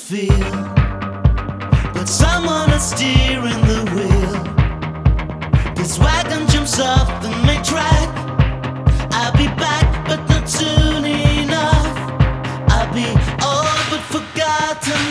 feel, but someone is steering the wheel. This wagon jumps off the main track. I'll be back, but not soon enough. I'll be all but forgotten,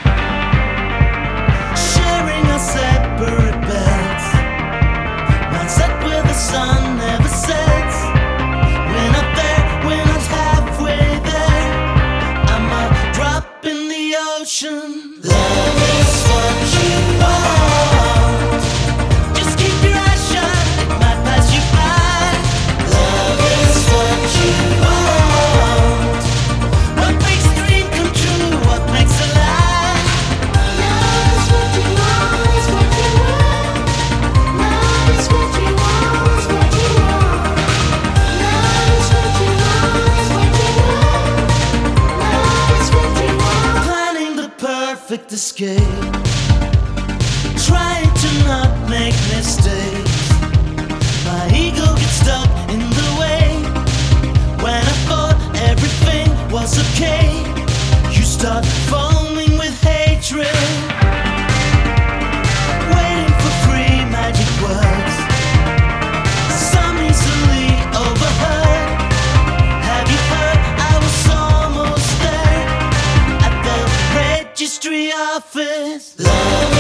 sharing our separate beds. Mine set where the sun never sets. We're not there, we're not halfway there. I'm a drop in the ocean. Love is what you want. Just keep your eyes shut, it might pass you by. Love is what you want. What makes a dream come true? What makes a lie? Love is what you want, is what you want. Love is what you want, is what you want. Love is what you want, is what you want. Love is what you want. Planning the perfect escape, trying to not make mistakes. My ego gets stuck in the way. When I thought everything was okay, you start foaming with hatred, waiting for free magic words, some easily overheard. Have you heard? I was almost there at the registry office. Love